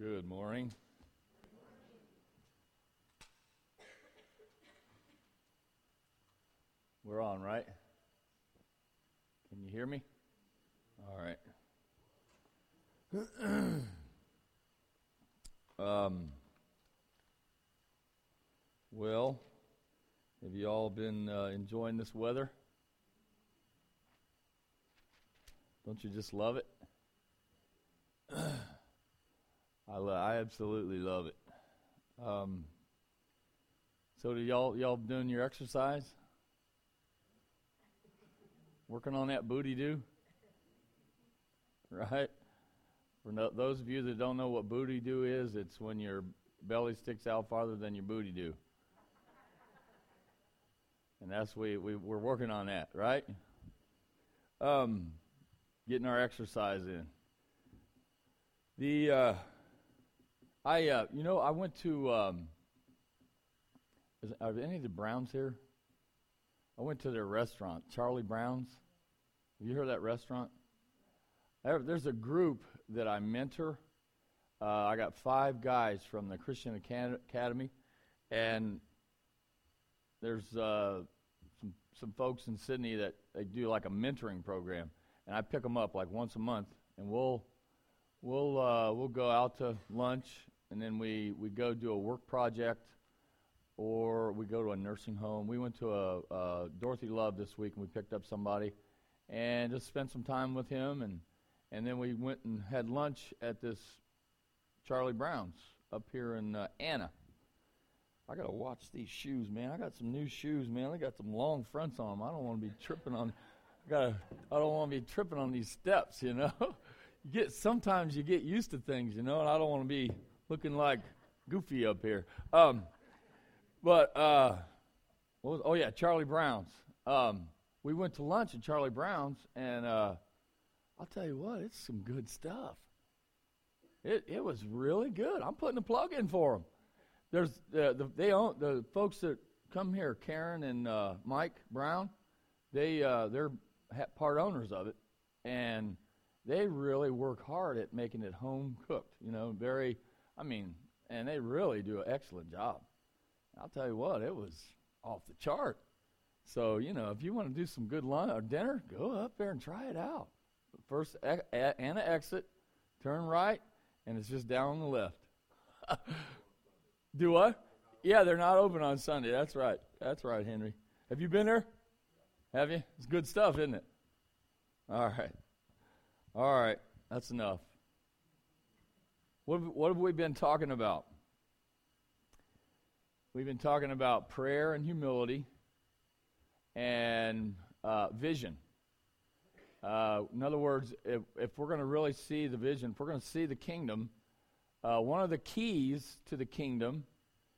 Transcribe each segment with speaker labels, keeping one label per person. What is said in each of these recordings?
Speaker 1: Good morning. We're on, right? Can you hear me? All right. Well, have you all been enjoying this weather? Don't you just love it? I absolutely love it. So do y'all doing your exercise? Working on that booty do? Right? For those of you that don't know what booty do is, it's when your belly sticks out farther than your booty do. And that's we're working on that, right? Getting our exercise in. I went to, are any of the Browns here? I went to their restaurant, Charlie Brown's. Have you heard of that restaurant? There's a group that I mentor. I got 5 guys from the Christian Academy, and there's some folks in Sydney that they do like a mentoring program, and I pick them up like once a month, and we'll go out to lunch, and then we go do a work project, or we go to a nursing home. We went to a Dorothy Love this week, and we picked up somebody, and just spent some time with him, and then we went and had lunch at this Charlie Brown's up here in Anna. I gotta watch these shoes, man. I got some new shoes, man. They got some long fronts on them. I don't want to be tripping on. I don't want to be tripping on these steps, you know. Sometimes you get used to things, you know, and I don't want to be looking like Goofy up here. Charlie Brown's. We went to lunch at Charlie Brown's, and I'll tell you what, it's some good stuff. It was really good. I'm putting a plug in for them. There's the folks that come here, Karen and Mike Brown. They're part owners of it, and they really work hard at making it home cooked. You know, and they really do an excellent job. I'll tell you what, it was off the chart. So, you know, if you want to do some good lunch or dinner, go up there and try it out. First, Anna exit, turn right, and it's just down on the left. Do what? Yeah, they're not open on Sunday. That's right. That's right, Henry. Have you been there? Have you? It's good stuff, isn't it? All right. That's enough. What have we been talking about? We've been talking about prayer and humility and vision. In other words, if we're going to really see the vision, if we're going to see the kingdom, one of the keys to the kingdom,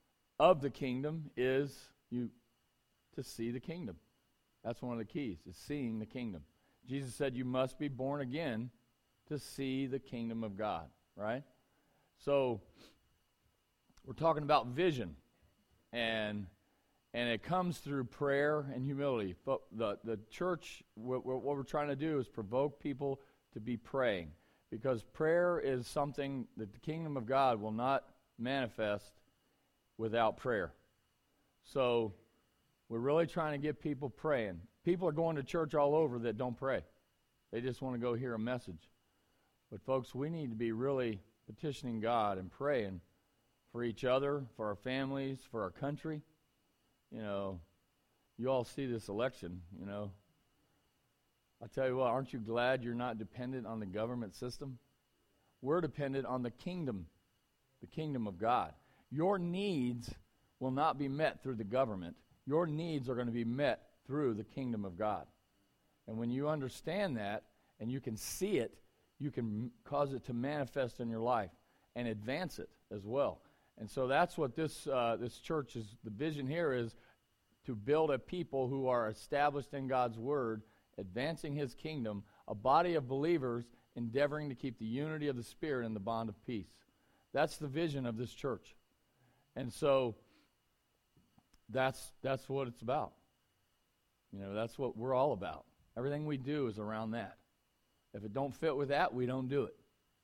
Speaker 1: is to see the kingdom. That's one of the keys, is seeing the kingdom. Jesus said you must be born again to see the kingdom of God, right? So we're talking about vision, and it comes through prayer and humility. The church, what we're trying to do is provoke people to be praying, because prayer is something that the kingdom of God will not manifest without prayer. So we're really trying to get people praying. People are going to church all over that don't pray. They just want to go hear a message. But folks, we need to be really petitioning God and praying for each other, for our families, for our country. You know, you all see this election, you know. I tell you what, aren't you glad you're not dependent on the government system? We're dependent on the kingdom of God. Your needs will not be met through the government. Your needs are going to be met through the kingdom of God. And when you understand that and you can see it, you can cause it to manifest in your life and advance it as well. And so that's what this church is. The vision here is to build a people who are established in God's word, advancing his kingdom, a body of believers endeavoring to keep the unity of the Spirit and the bond of peace. That's the vision of this church. And so that's what it's about. You know, that's what we're all about. Everything we do is around that. If it don't fit with that, we don't do it.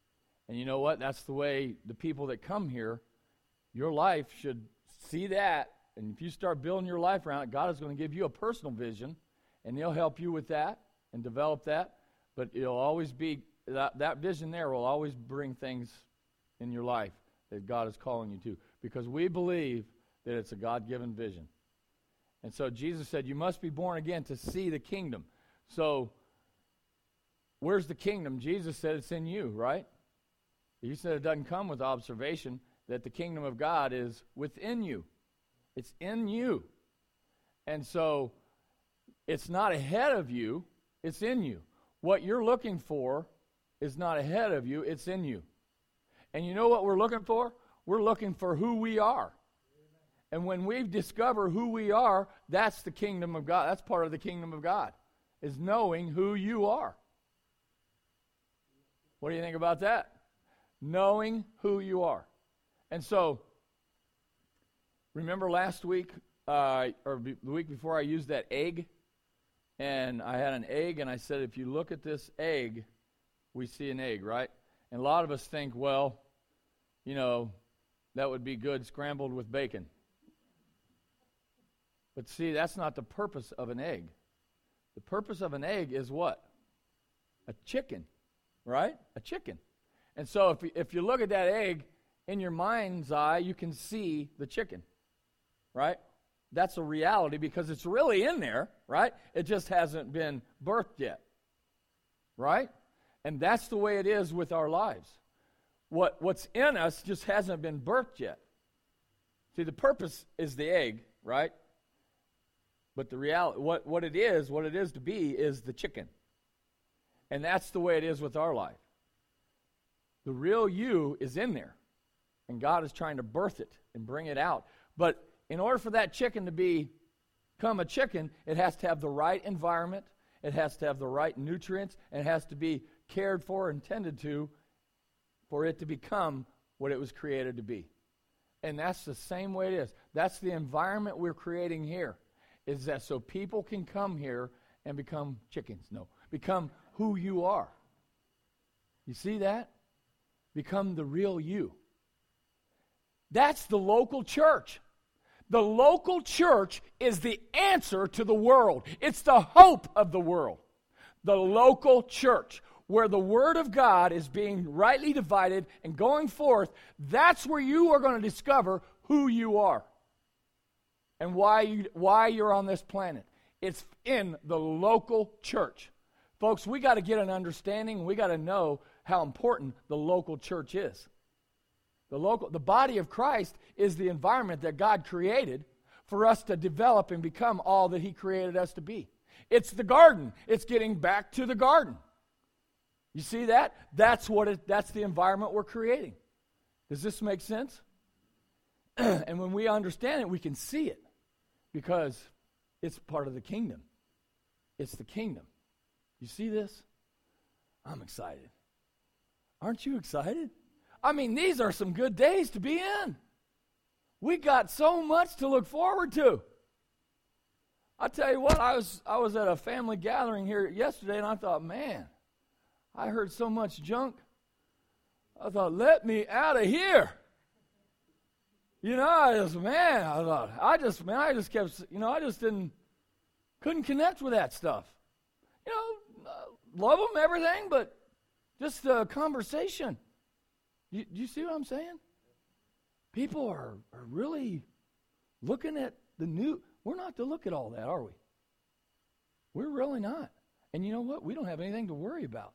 Speaker 1: And you know what? That's the way the people that come here, your life should see that. And if you start building your life around it, God is going to give you a personal vision, and He'll help you with that and develop that. But it'll always be, that vision there will always bring things in your life that God is calling you to, because we believe that it's a God-given vision. And so Jesus said, you must be born again to see the kingdom. So where's the kingdom? Jesus said it's in you, right? He said it doesn't come with observation, that the kingdom of God is within you. It's in you. And so it's not ahead of you, it's in you. What you're looking for is not ahead of you, it's in you. And you know what we're looking for? We're looking for who we are. And when we discover who we are, that's the kingdom of God. That's part of the kingdom of God, is knowing who you are. What do you think about that? Knowing who you are. And so, remember last week, or the week before, I used that egg? And I had an egg, and I said, if you look at this egg, we see an egg, right? And a lot of us think, well, you know, that would be good scrambled with bacon. But see, that's not the purpose of an egg. The purpose of an egg is what? A chicken, right? A chicken. And so if you look at that egg, in your mind's eye, you can see the chicken, right? That's a reality because it's really in there, right? It just hasn't been birthed yet, right? And that's the way it is with our lives. What's in us just hasn't been birthed yet. See, the purpose is the egg, right? But the reality, what it is to be, is the chicken. And that's the way it is with our life. The real you is in there. And God is trying to birth it and bring it out. But in order for that chicken to become a chicken, it has to have the right environment, it has to have the right nutrients, and it has to be cared for and tended to for it to become what it was created to be. And that's the same way it is. That's the environment we're creating here, is that so people can come here and become chickens. No, become who you are. You see that? Become the real you. That's the local church. The local church is the answer to the world. It's the hope of the world. The local church, where the Word of God is being rightly divided and going forth, that's where you are going to discover who you are and why you're on this planet. It's in the local church. Folks, we got to get an understanding. We got to know how important the local church is. The body of Christ is the environment that God created for us to develop and become all that He created us to be. It's the garden. It's getting back to the garden. You see that? That's the environment we're creating. Does this make sense? And when we understand it, we can see it because it's part of the kingdom. It's the kingdom. You see this? I'm excited. Aren't you excited? I mean, these are some good days to be in. We got so much to look forward to. I tell you what, I was at a family gathering here yesterday, and I thought, man, I heard so much junk. I thought, let me out of here. You know, I just kept, couldn't connect with that stuff. You know, love them, everything, but just a conversation. You see what I'm saying? People are really looking at the new. We're not to look at all that, are we? We're really not. And you know what? We don't have anything to worry about.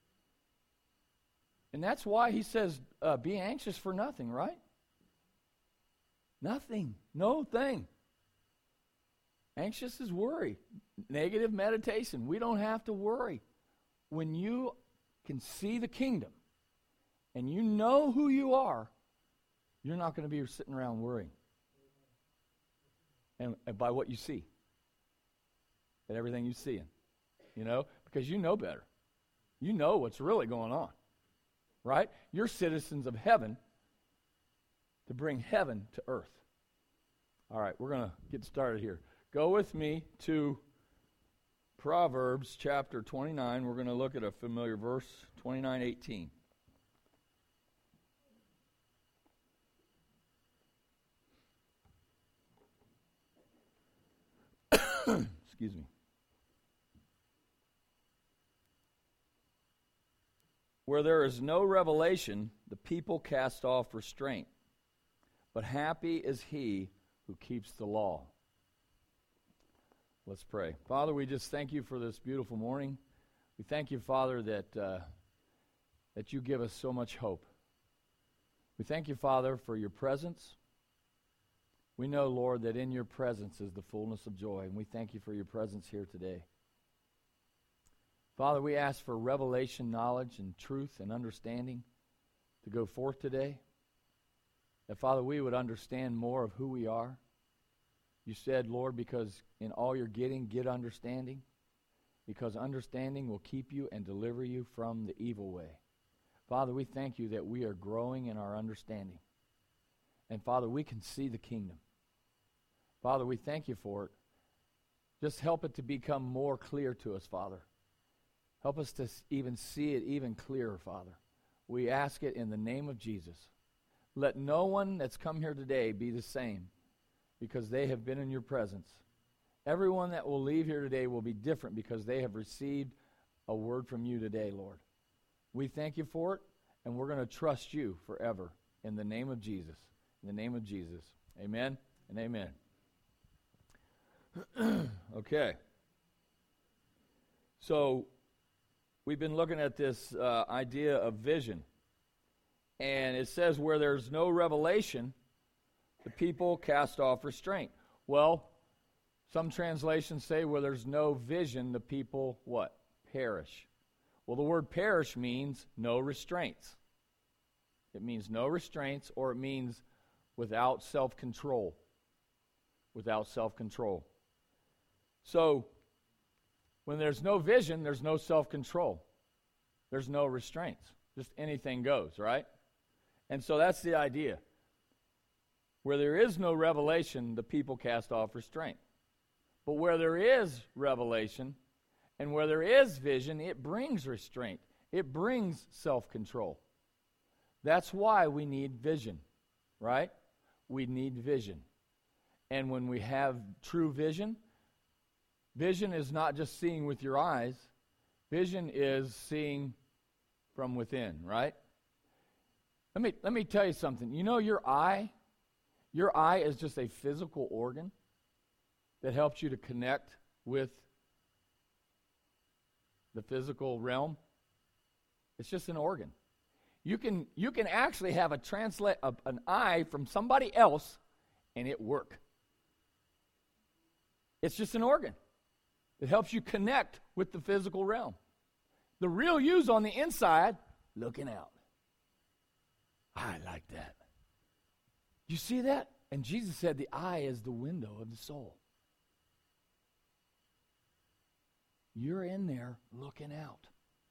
Speaker 1: And that's why he says, be anxious for nothing, right? Nothing. No thing. Anxious is worry. Negative meditation. We don't have to worry. When you can see the kingdom and you know who you are, you're not going to be sitting around worrying. And by what you see. At everything you see. Because you know better. You know what's really going on. Right? You're citizens of heaven to bring heaven to earth. All right, we're going to get started here. Go with me to Proverbs chapter 29. We're going to look at a familiar verse, 29:18. Excuse me. Where there is no revelation, the people cast off restraint. But happy is he who keeps the law. Let's pray. Father, we just thank you for this beautiful morning. We thank you, Father, that you give us so much hope. We thank you, Father, for your presence. We know, Lord, that in your presence is the fullness of joy, and we thank you for your presence here today. Father, we ask for revelation, knowledge, and truth and understanding to go forth today. That, Father, we would understand more of who we are. You said, Lord, because in all you're getting, get understanding, because understanding will keep you and deliver you from the evil way. Father, we thank you that we are growing in our understanding. And, Father, we can see the kingdom. Father, we thank you for it. Just help it to become more clear to us, Father. Help us to even see it even clearer, Father. We ask it in the name of Jesus. Let no one that's come here today be the same, because they have been in your presence. Everyone that will leave here today will be different because they have received a word from you today, Lord. We thank you for it, and we're going to trust you forever in the name of Jesus. In the name of Jesus. Amen and amen. Okay. So, we've been looking at this idea of vision. And it says where there's no revelation, the people cast off restraint. Well, some translations say where there's no vision, the people, what? Perish. Well, the word perish means no restraints. It means no restraints, or it means without self-control. Without self-control. So, when there's no vision, there's no self-control. There's no restraints. Just anything goes, right? And so that's the idea. Where there is no revelation, the people cast off restraint. But where there is revelation and where there is vision, it brings restraint. It brings self-control. That's why we need vision, right? We need vision. And when we have true vision, vision is not just seeing with your eyes. Vision is seeing from within, right? Let me tell you something. You know your eye is just a physical organ that helps you to connect with the physical realm. It's just an organ. You can actually have an eye from somebody else and it work. It's just an organ. It helps you connect with the physical realm. The real you's on the inside, looking out. I like that. You see that? And Jesus said the eye is the window of the soul. You're in there looking out.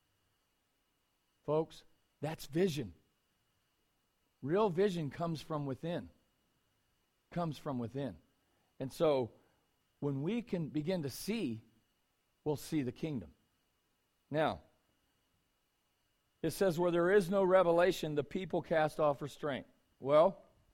Speaker 1: Folks, that's vision. Real vision comes from within. Comes from within. And so, when we can begin to see, we'll see the kingdom. Now, it says, where there is no revelation, the people cast off restraint. Well,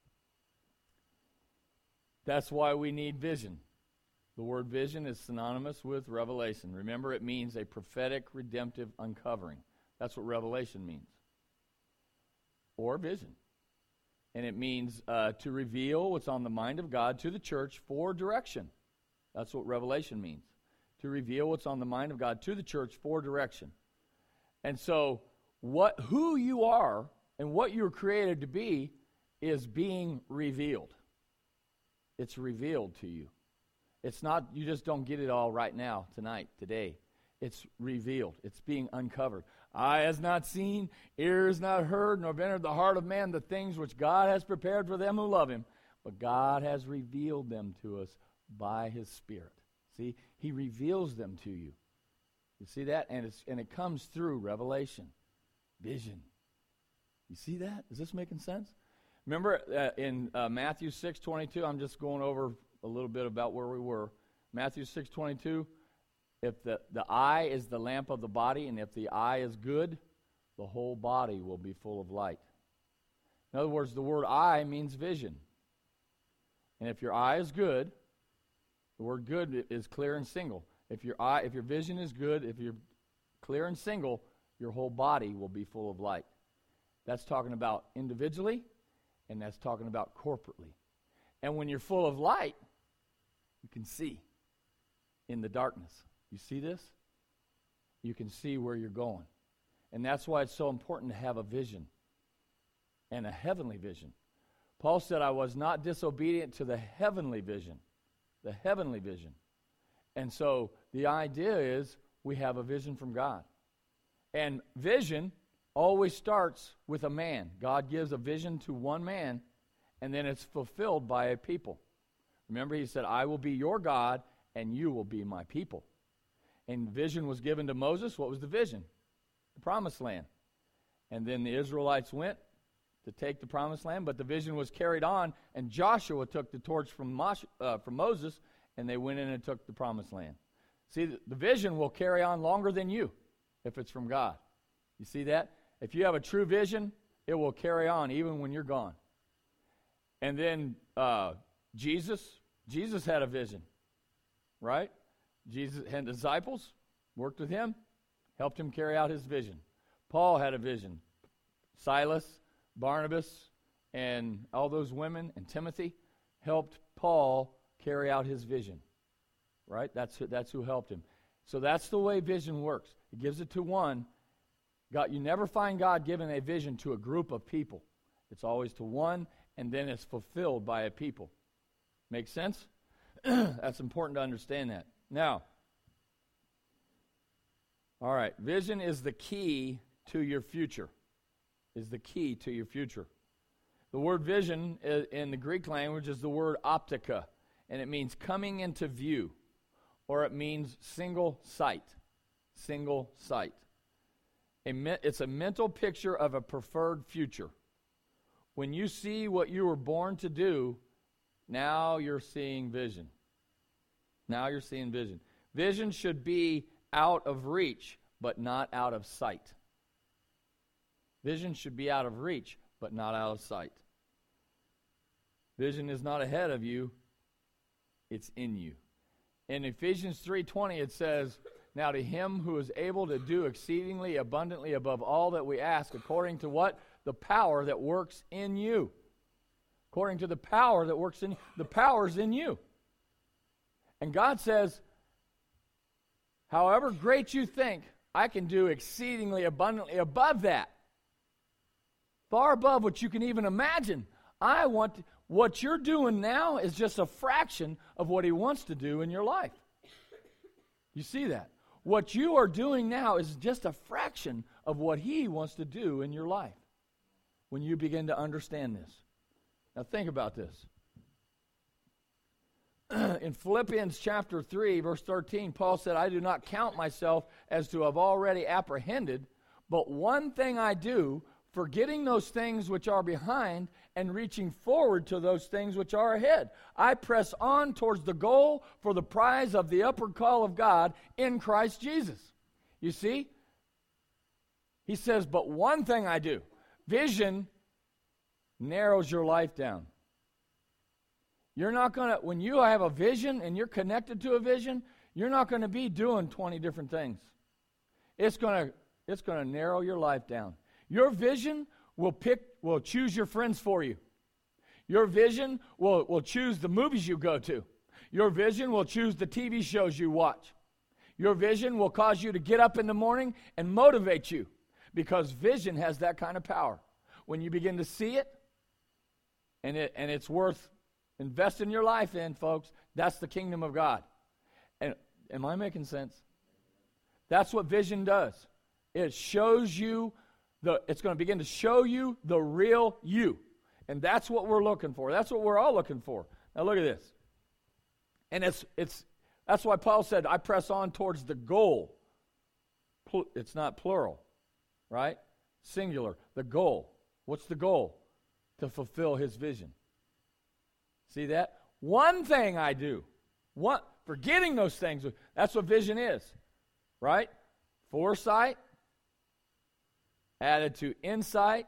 Speaker 1: that's why we need vision. The word vision is synonymous with revelation. Remember, it means a prophetic, redemptive uncovering. That's what revelation means. Or vision. And it means to reveal what's on the mind of God to the church for direction. That's what revelation means. To reveal what's on the mind of God to the church for direction. And so, who you are and what you're created to be is being revealed. It's revealed to you. It's not, you just don't get it all right now, tonight, today. It's revealed. It's being uncovered. Eye has not seen, ear has not heard, nor entered the heart of man the things which God has prepared for them who love him. But God has revealed them to us by his Spirit. See, he reveals them to you. You see that? And it comes through revelation, vision. You see that? Is this making sense? Remember in Matthew 6:22, I'm just going over a little bit about where we were. Matthew 6:22, if the eye is the lamp of the body, and if the eye is good, the whole body will be full of light. In other words, the word eye means vision. And if your eye is good, The word good is clear and single. If your vision is good, if you're clear and single, your whole body will be full of light. That's talking about individually, and that's talking about corporately. And when you're full of light, you can see in the darkness. You see this? You can see where you're going. And that's why it's so important to have a vision, and a heavenly vision. Paul said, I was not disobedient to the heavenly vision. The heavenly vision. And so the idea is we have a vision from God. And vision always starts with a man. God gives a vision to one man, and then it's fulfilled by a people. Remember, he said, I will be your God, and you will be my people. And vision was given to Moses. What was the vision? The promised land. And then the Israelites went to take the promised land, but the vision was carried on, and Joshua took the torch from Moses, and they went in and took the promised land. See, the vision will carry on longer than you if it's from God. You see that? If you have a true vision, it will carry on even when you're gone. And then Jesus had a vision, right? Jesus had disciples, worked with him, helped him carry out his vision. Paul had a vision. Silas, Barnabas, and all those women, and Timothy helped Paul carry out his vision, right? That's who helped him. So that's the way vision works. He gives it to one. God, you never find God giving a vision to a group of people. It's always to one, and then it's fulfilled by a people. Make sense? That's important to understand that. Now, all right, vision is the key to your future. Is the key to your future. The word vision in the Greek language is the word optica, and it means coming into view, or it means single sight. Single sight. It's a mental picture of a preferred future. When you see what you were born to do, now you're seeing vision. Now you're seeing vision. Vision should be out of reach, but not out of sight. Vision should be out of reach, but not out of sight. Vision is not ahead of you, it's in you. In Ephesians 3:20 it says, now to him who is able to do exceedingly abundantly above all that we ask, according to what? The power that works in you. According to the power that works in you. The power's in you. And God says, however great you think, I can do exceedingly abundantly above that. Far above what you can even imagine. What you're doing now is just a fraction of what he wants to do in your life. You see that? What you are doing now is just a fraction of what he wants to do in your life when you begin to understand this. Now think about this. In Philippians chapter 3, verse 13, Paul said, I do not count myself as to have already apprehended, but one thing I do, forgetting those things which are behind and reaching forward to those things which are ahead. I press on towards the goal for the prize of the upward call of God in Christ Jesus. You see? He says, but one thing I do. Vision narrows your life down. You're not going to, when you have a vision and you're connected to a vision, you're not going to be doing 20 different things. It's going to narrow your life down. Your vision will choose your friends for you. Your vision will choose the movies you go to. Your vision will choose the TV shows you watch. Your vision will cause you to get up in the morning and motivate you, because vision has that kind of power. When you begin to see it, and it's worth investing your life in, folks, that's the kingdom of God. And am I making sense? That's what vision does. It shows you it's going to begin to show you the real you. And that's what we're looking for. That's what we're all looking for. Now look at this. And that's why Paul said, I press on towards the goal. It's not plural, right? Singular. The goal. What's the goal? To fulfill his vision. See that? One thing I do. Forgetting those things. That's what vision is, right? Foresight added to insight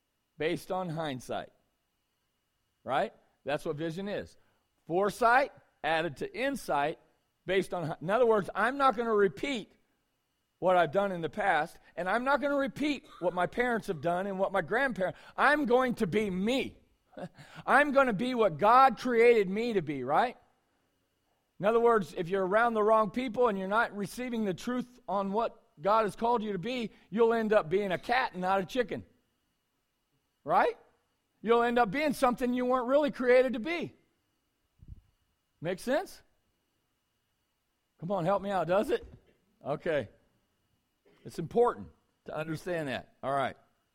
Speaker 1: based on hindsight. Right? That's what vision is. Foresight added to insight based on, in other words, I'm not going to repeat what I've done in the past, and I'm not going to repeat what my parents have done and what my grandparents. I'm going to be me. I'm going to be what God created me to be, right? In other words, if you're around the wrong people and you're not receiving the truth on what God has called you to be, you'll end up being a cat and not a chicken. Right? You'll end up being something you weren't really created to be. Make sense? Come on, help me out, does it? Okay. It's important to understand that. All right.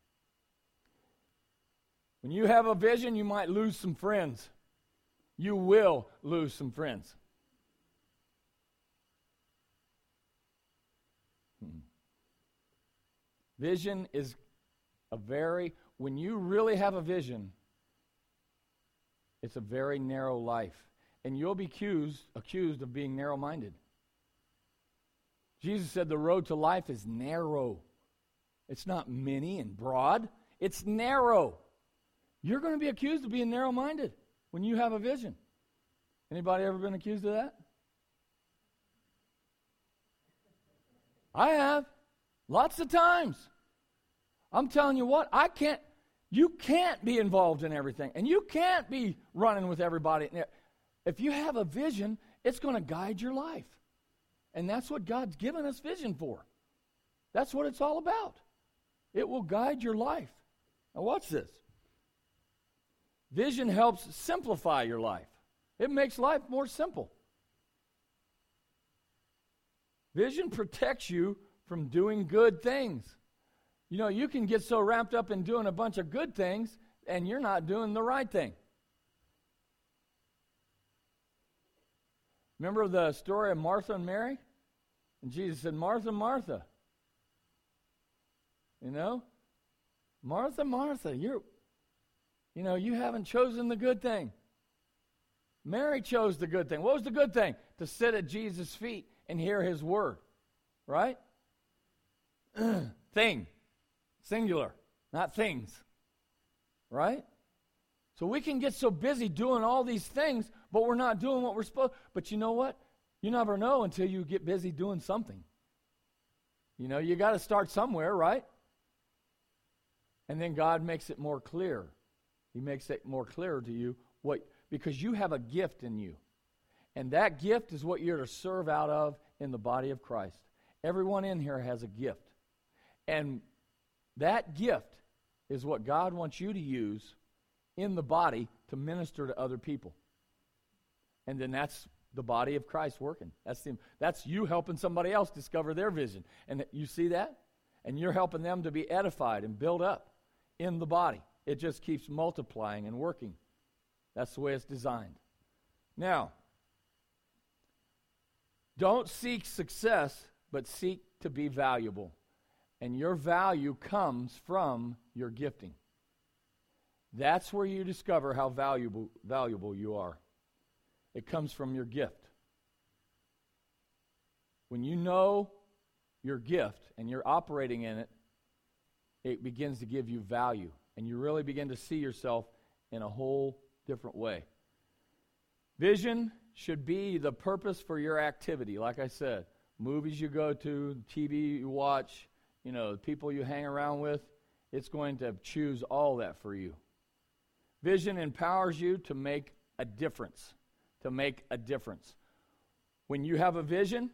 Speaker 1: When you have a vision, you might lose some friends. You will lose some friends. Vision is when you really have a vision, it's a very narrow life. And you'll be accused of being narrow-minded. Jesus said the road to life is narrow. It's not many and broad. It's narrow. You're going to be accused of being narrow-minded when you have a vision. Anybody ever been accused of that? I have. Lots of times. I'm telling you what, you can't be involved in everything. And you can't be running with everybody. If you have a vision, it's going to guide your life. And that's what God's given us vision for. That's what it's all about. It will guide your life. Now watch this. Vision helps simplify your life. It makes life more simple. Vision protects you from doing good things. You know, you can get so wrapped up in doing a bunch of good things and you're not doing the right thing. Remember the story of Martha and Mary? And Jesus said, Martha, Martha. You know? Martha, Martha, you haven't chosen the good thing. Mary chose the good thing. What was the good thing? To sit at Jesus' feet and hear his word. Right? Thing. Singular. Not things. Right? So we can get so busy doing all these things, but we're not doing what we're supposed to. But you know what? You never know until you get busy doing something. You know, you got to start somewhere, right? And then God makes it more clear. He makes it more clear to you because you have a gift in you. And that gift is what you're to serve out of in the body of Christ. Everyone in here has a gift. And that gift is what God wants you to use in the body to minister to other people. And then that's the body of Christ working. That's you helping somebody else discover their vision. And you see that? And you're helping them to be edified and built up in the body. It just keeps multiplying and working. That's the way it's designed. Now, don't seek success, but seek to be valuable. And your value comes from your gifting. That's where you discover how valuable you are. It comes from your gift. When you know your gift and you're operating in it, it begins to give you value. And you really begin to see yourself in a whole different way. Vision should be the purpose for your activity. Like I said, movies you go to, TV you watch, the people you hang around with, it's going to choose all that for you. Vision empowers you to make a difference. To make a difference. When you have a vision,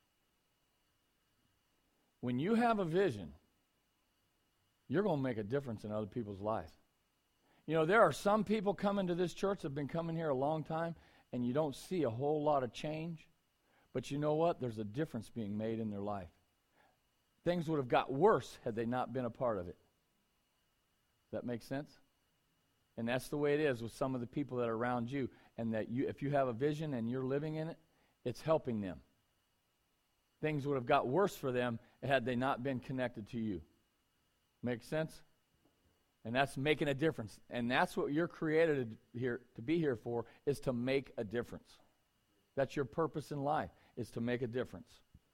Speaker 1: you're going to make a difference in other people's lives. There are some people coming to this church that have been coming here a long time, and you don't see a whole lot of change. But you know what? There's a difference being made in their life. Things would have got worse had they not been a part of it. Does that make sense? And that's the way it is with some of the people that are around you. And that if you have a vision and you're living in it, it's helping them. Things would have got worse for them had they not been connected to you. Make sense? And that's making a difference. And that's what you're created here to be here for, is to make a difference. That's your purpose in life, is to make a difference.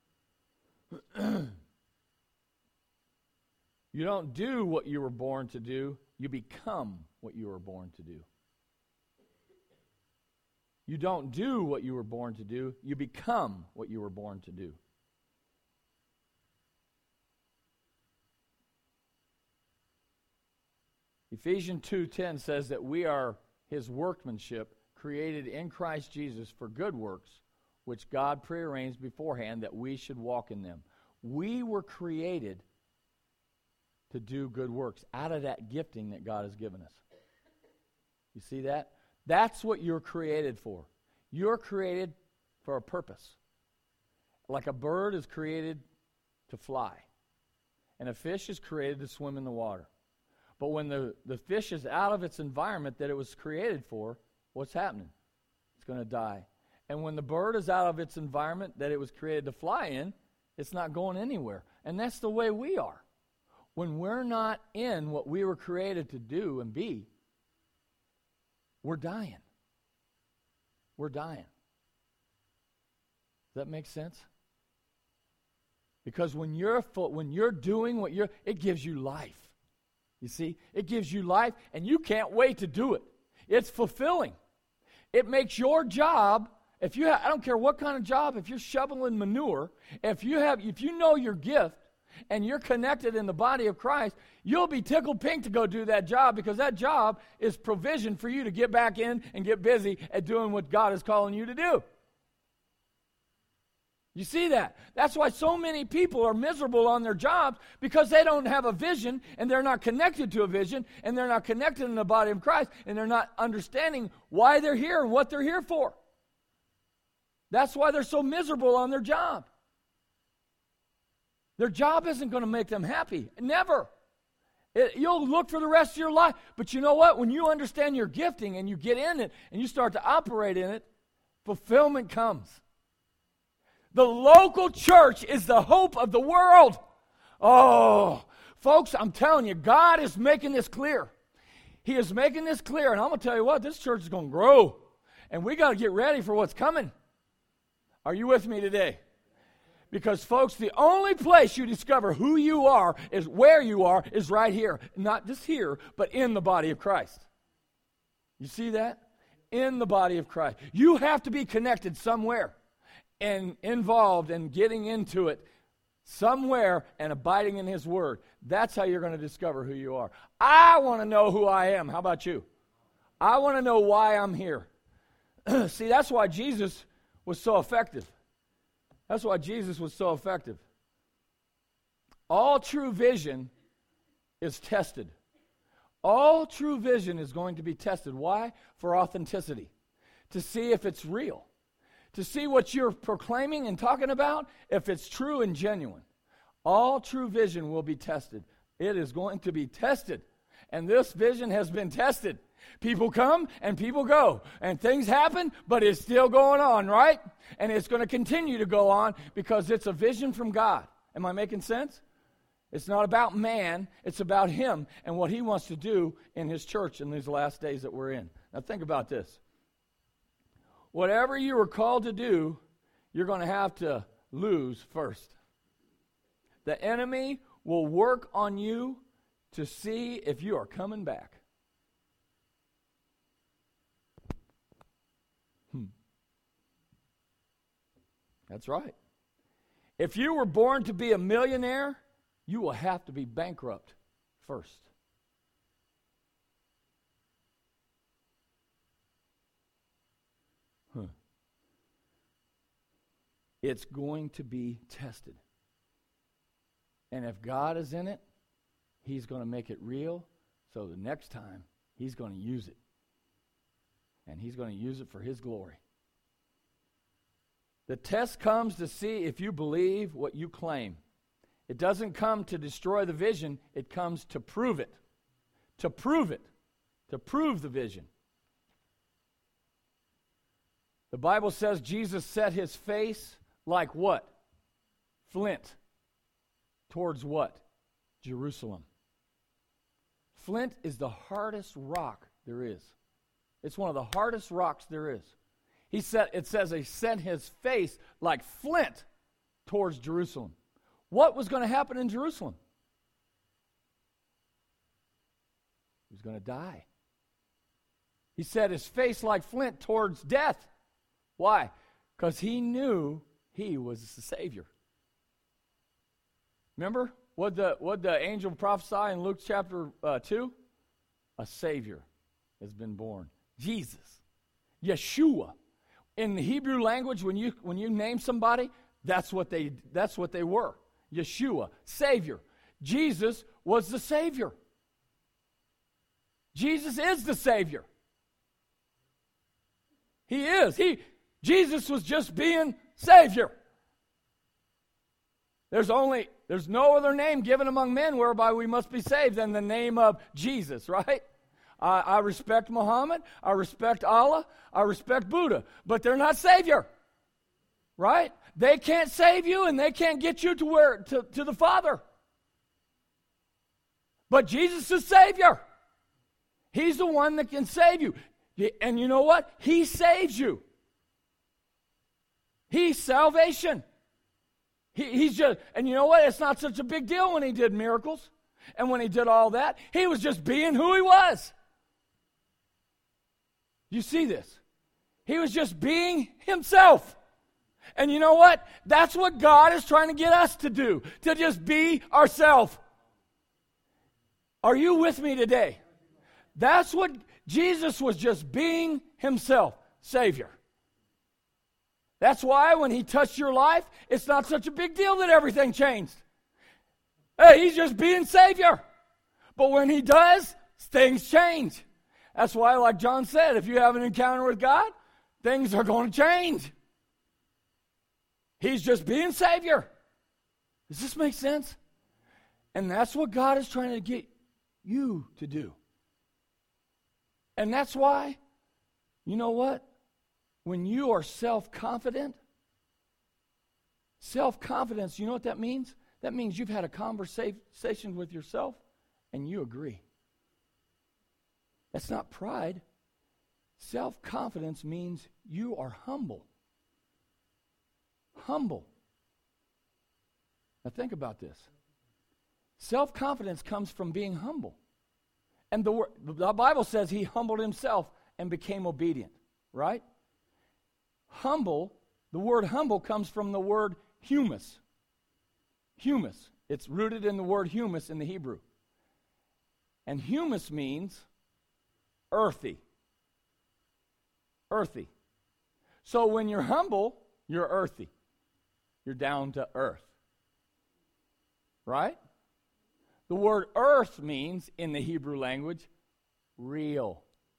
Speaker 1: You don't do what you were born to do. You become what you were born to do. You don't do what you were born to do. You become what you were born to do. Ephesians 2:10 says that we are his workmanship, created in Christ Jesus for good works, which God prearranged beforehand that we should walk in them. We were created to do good works out of that gifting that God has given us. You see that? That's what you're created for. You're created for a purpose. Like a bird is created to fly, and a fish is created to swim in the water. But when the fish is out of its environment that it was created for, what's happening? It's going to die. And when the bird is out of its environment that it was created to fly in, it's not going anywhere. And that's the way we are. When we're not in what we were created to do and be, we're dying. We're dying. Does that make sense? Because when you're doing what it gives you life. You see, it gives you life, and you can't wait to do it. It's fulfilling. It makes your job. I don't care what kind of job. If you're shoveling manure, if you know your gift, and you're connected in the body of Christ, you'll be tickled pink to go do that job, because that job is provision for you to get back in and get busy at doing what God is calling you to do. You see that? That's why so many people are miserable on their jobs, because they don't have a vision, and they're not connected to a vision, and they're not connected in the body of Christ, and they're not understanding why they're here and what they're here for. That's why they're so miserable on their job. Their job isn't going to make them happy. Never. You'll look for the rest of your life. But you know what? When you understand your gifting and you get in it and you start to operate in it, fulfillment comes. The local church is the hope of the world. Oh, folks, I'm telling you, God is making this clear. He is making this clear. And I'm going to tell you what, this church is going to grow. And we got to get ready for what's coming. Are you with me today? Because, folks, the only place you discover who you are is where you are is right here. Not just here, but in the body of Christ. You see that? In the body of Christ. You have to be connected somewhere and involved and getting into it somewhere and abiding in His Word. That's how you're going to discover who you are. I want to know who I am. How about you? I want to know why I'm here. See, that's why Jesus was so effective. That's why Jesus was so effective. All true vision is tested. All true vision is going to be tested. Why? For authenticity. To see if it's real. To see what you're proclaiming and talking about, if it's true and genuine. All true vision will be tested. It is going to be tested. And this vision has been tested. People come and people go. And things happen, but it's still going on, right? And it's going to continue to go on because it's a vision from God. Am I making sense? It's not about man. It's about Him and what He wants to do in His church in these last days that we're in. Now think about this. Whatever you were called to do, you're going to have to lose first. The enemy will work on you to see if you are coming back. That's right. If you were born to be a millionaire, you will have to be bankrupt first. It's going to be tested. And if God is in it, He's going to make it real, so the next time He's going to use it. And He's going to use it for His glory. The test comes to see if you believe what you claim. It doesn't come to destroy the vision. It comes to prove it. To prove it. To prove the vision. The Bible says Jesus set His face like what? Flint. Towards what? Jerusalem. Flint is the hardest rock there is. It's one of the hardest rocks there is. It says He set His face like flint towards Jerusalem. What was going to happen in Jerusalem? He was going to die. He set His face like flint towards death. Why? Because he knew he was the Savior. Remember what the angel prophesied in Luke chapter 2? A Savior has been born. Jesus. Yeshua. In the Hebrew language, when you name somebody, that's what they were. Yeshua, Savior. Jesus was the Savior. Jesus is the Savior. He is. Jesus was just being Savior. There's no other name given among men whereby we must be saved than the name of Jesus, right? I respect Muhammad, I respect Allah, I respect Buddha, but they're not Savior, right? They can't save you and they can't get you to the Father. But Jesus is Savior. He's the one that can save you. And you know what? He saves you. He's salvation. He's just, and you know what? It's not such a big deal when he did miracles and when he did all that. He was just being who he was. You see this? He was just being himself. And you know what? That's what God is trying to get us to do, to just be ourselves. Are you with me today? That's what Jesus was, just being himself, Savior. That's why when he touched your life, it's not such a big deal that everything changed. Hey, he's just being Savior. But when he does, things change. That's why, like John said, if you have an encounter with God, things are going to change. He's just being Savior. Does this make sense? And that's what God is trying to get you to do. And that's why, you know what? When you are self-confidence, you know what that means? That means you've had a conversation with yourself and you agree. That's not pride. Self-confidence means you are humble. Humble. Now think about this. Self-confidence comes from being humble. And the Bible says he humbled himself and became obedient, right? Humble, the word humble comes from the word humus. Humus. It's rooted in the word humus in the Hebrew. And humus means earthy. Earthy. So when you're humble, you're earthy. You're down to earth. Right? The word earth means, in the Hebrew language, real.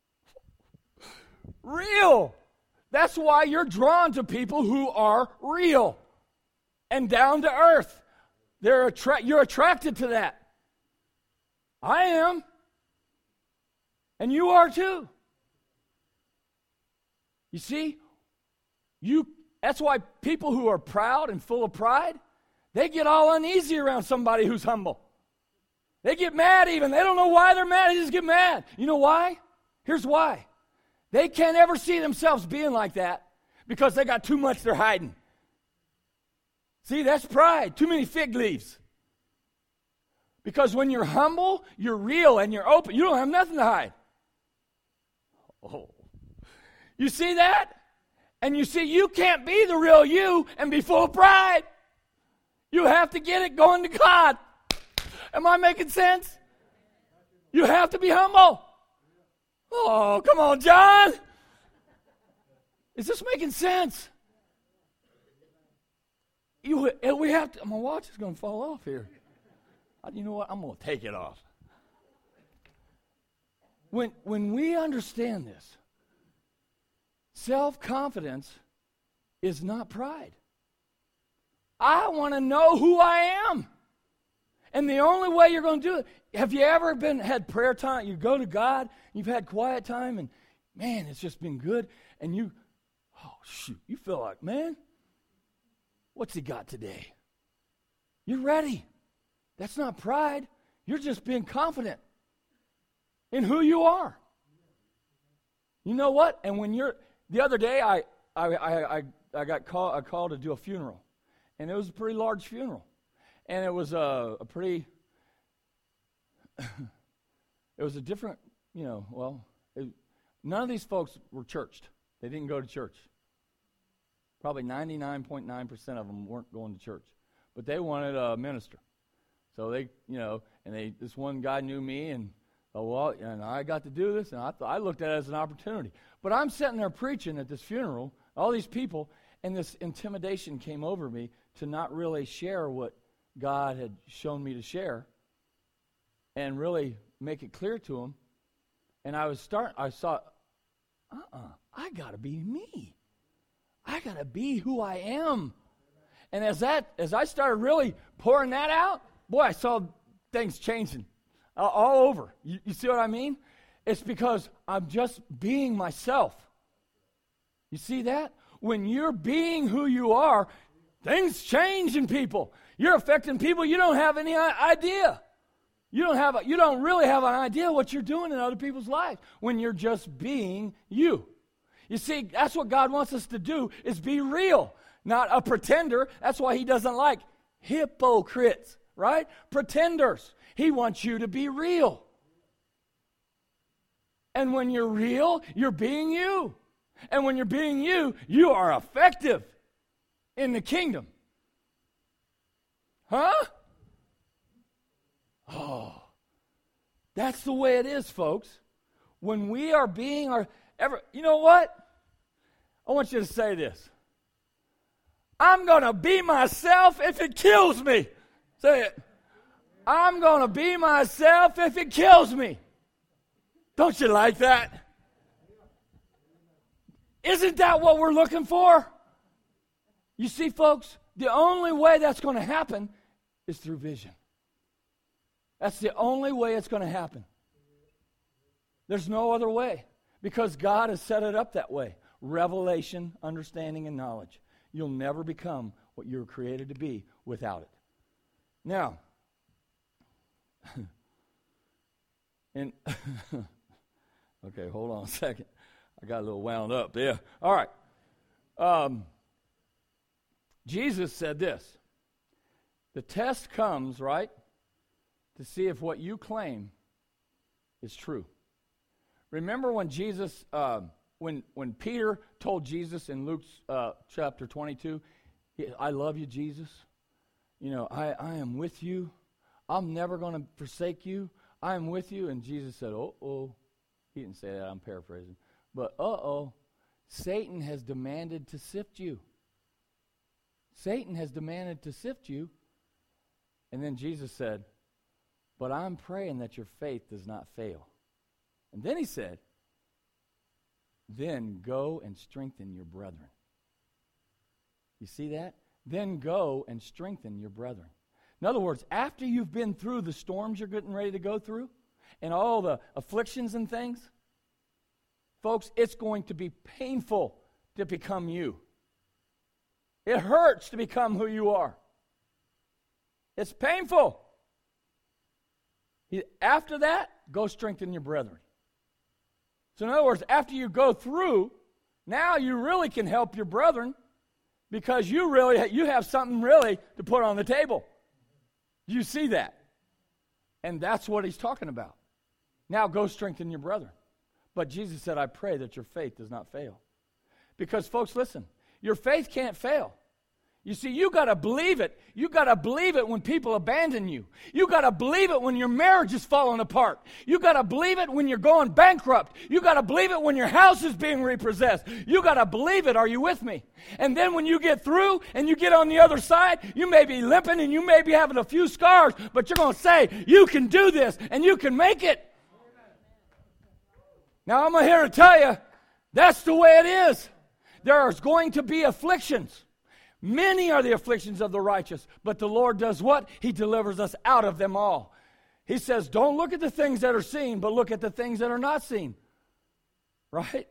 Speaker 1: Real. That's why you're drawn to people who are real and down to earth. You're attracted to that. I am. And you are too. You see, that's why people who are proud and full of pride, they get all uneasy around somebody who's humble. They get mad even. They don't know why they're mad. They just get mad. You know why? Here's why. They can't ever see themselves being like that because they got too much they're hiding. See, that's pride. Too many fig leaves. Because when you're humble, you're real and you're open. You don't have nothing to hide. Oh. You see that? And you see, you can't be the real you and be full of pride. You have to get it going to God. Am I making sense? You have to be humble. Oh, come on, John. Is this making sense? We have to. My watch is going to fall off here. You know what? I'm going to take it off. When we understand this, self-confidence is not pride. I want to know who I am. And the only way you're going to do it, have you ever had prayer time? You go to God, you've had quiet time, and man, it's just been good. And you feel like, man, what's he got today? You're ready. That's not pride. You're just being confident in who you are. You know what? And the other day, I got called to do a funeral, and it was a pretty large funeral. And it was a pretty, it was a different, none of these folks were churched. They didn't go to church. Probably 99.9% of them weren't going to church. But they wanted a minister. So they, this one guy knew me, and and I got to do this, and I looked at it as an opportunity. But I'm sitting there preaching at this funeral, all these people, and this intimidation came over me to not really share what God had shown me to share and really make it clear to them. And I saw, I got to be me. I got to be who I am. And as I started really pouring that out, boy, I saw things changing all over. You see what I mean? It's because I'm just being myself. You see that? When you're being who you are, things change in people. You're affecting people you don't have any idea. You don't really have an idea what you're doing in other people's lives when you're just being you. You see, that's what God wants us to do, is be real, not a pretender. That's why he doesn't like hypocrites, right? Pretenders. He wants you to be real. And when you're real, you're being you. And when you're being you, you are effective in the kingdom. Huh? Oh, that's the way it is, folks. When we are being you know what? I want you to say this. I'm going to be myself if it kills me. Say it. I'm going to be myself if it kills me. Don't you like that? Isn't that what we're looking for? You see, folks, the only way that's going to happen is through vision. That's the only way it's going to happen. There's no other way, because God has set it up that way. Revelation, understanding, and knowledge. You'll never become what you were created to be without it. Now, okay, hold on a second. I got a little wound up there. All right. Jesus said this. The test comes, right, to see if what you claim is true. Remember when Jesus, when Peter told Jesus in Luke chapter 22, I love you, Jesus. I am with you. I'm never going to forsake you. I am with you. And Jesus said, uh-oh. He didn't say that. I'm paraphrasing. But Satan has demanded to sift you. Satan has demanded to sift you. And then Jesus said, but I'm praying that your faith does not fail. And then he said, then go and strengthen your brethren. You see that? Then go and strengthen your brethren. In other words, after you've been through the storms you're getting ready to go through and all the afflictions and things, folks, it's going to be painful to become you. It hurts to become who you are. It's painful. After that, go strengthen your brethren. So in other words, after you go through, now you really can help your brethren because you have something really to put on the table. You see that? And that's what he's talking about. Now go strengthen your brethren. But Jesus said, I pray that your faith does not fail. Because, folks, listen, your faith can't fail. You see, you got to believe it. You got to believe it when people abandon you. You got to believe it when your marriage is falling apart. You got to believe it when you're going bankrupt. You got to believe it when your house is being repossessed. You got to believe it. Are you with me? And then when you get through and you get on the other side, you may be limping and you may be having a few scars, but you're going to say, you can do this and you can make it. Now, I'm here to tell you, that's the way it is. There's going to be afflictions. Many are the afflictions of the righteous, but the Lord does what? He delivers us out of them all. He says, don't look at the things that are seen, but look at the things that are not seen. Right?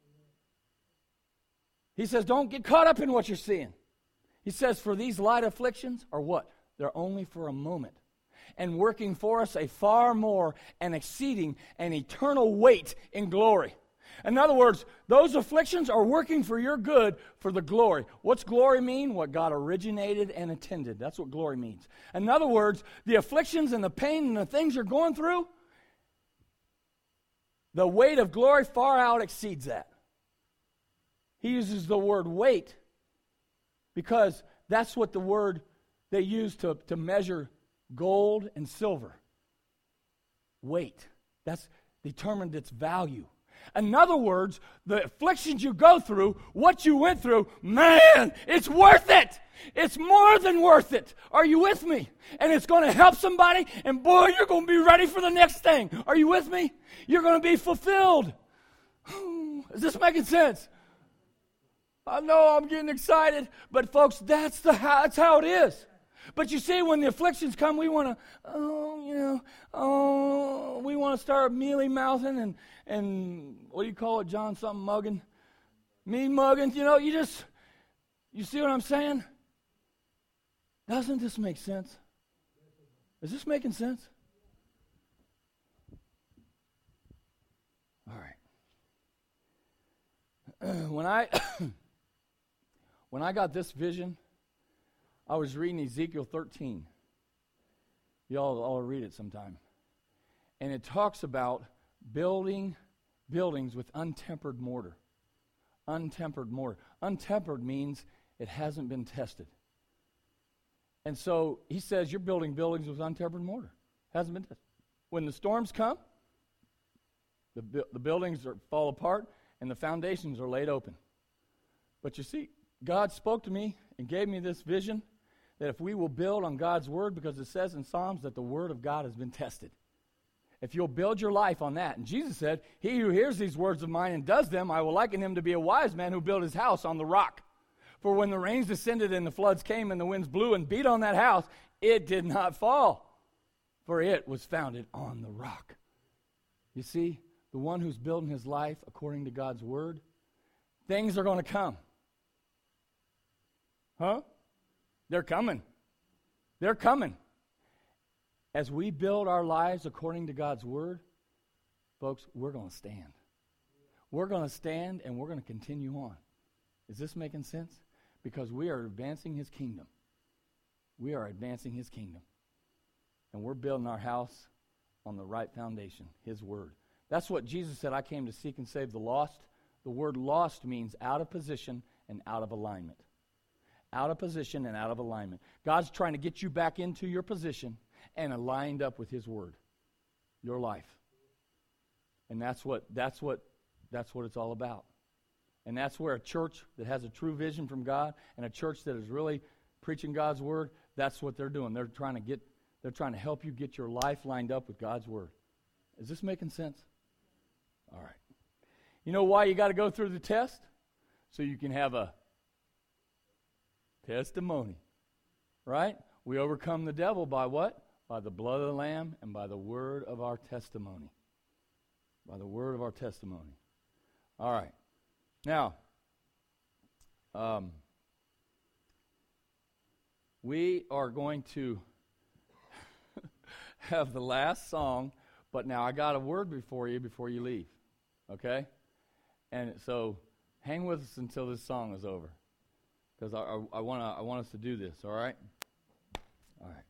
Speaker 1: He says, don't get caught up in what you're seeing. He says, for these light afflictions are what? They're only for a moment. And working for us a far more and exceeding an eternal weight in glory. In other words, those afflictions are working for your good, for the glory. What's glory mean? What God originated and intended. That's what glory means. In other words, the afflictions and the pain and the things you're going through, the weight of glory far out exceeds that. He uses the word weight because that's what the word they use to measure gold and silver. Weight. That's determined its value. In other words, the afflictions you go through, what you went through, man, it's worth it. It's more than worth it. Are you with me? And it's going to help somebody, and boy, you're going to be ready for the next thing. Are you with me? You're going to be fulfilled. Is this making sense? I know I'm getting excited, but folks, that's how it is. But you see, when the afflictions come, we want to, we want to start mealy-mouthing and what do you call it, John? Something mugging? Me mugging, you see what I'm saying? Doesn't this make sense? Is this making sense? All right. When I got this vision, I was reading Ezekiel 13. Y'all all read it sometime. And it talks about building buildings with untempered mortar. Untempered mortar. Untempered means it hasn't been tested. And so he says you're building buildings with untempered mortar. Hasn't been tested. When the storms come, the buildings fall apart and the foundations are laid open. But you see, God spoke to me and gave me this vision that if we will build on God's word, because it says in Psalms that the word of God has been tested. If you'll build your life on that. And Jesus said, he who hears these words of mine and does them, I will liken him to be a wise man who built his house on the rock. For when the rains descended and the floods came and the winds blew and beat on that house, it did not fall, for it was founded on the rock. You see, the one who's building his life according to God's word, things are going to come. Huh? They're coming. They're coming. As we build our lives according to God's word, folks, we're going to stand. We're going to stand and we're going to continue on. Is this making sense? Because we are advancing his kingdom. We are advancing his kingdom. And we're building our house on the right foundation, his word. That's what Jesus said, I came to seek and save the lost. The word lost means out of position and out of alignment. Out of position and out of alignment. God's trying to get you back into your position and aligned up with his word. Your life. And that's what it's all about. And that's where a church that has a true vision from God and a church that is really preaching God's word, that's what they're doing. They're trying to help you get your life lined up with God's word. Is this making sense? All right. You know why you got to go through the test? So you can have a testimony. Right? We overcome the devil by what? By the blood of the Lamb and by the word of our testimony. By the word of our testimony. All right. Now, we are going to have the last song, but now I got a word before you leave, okay? And so hang with us until this song is over, because I want us to do this, all right? All right.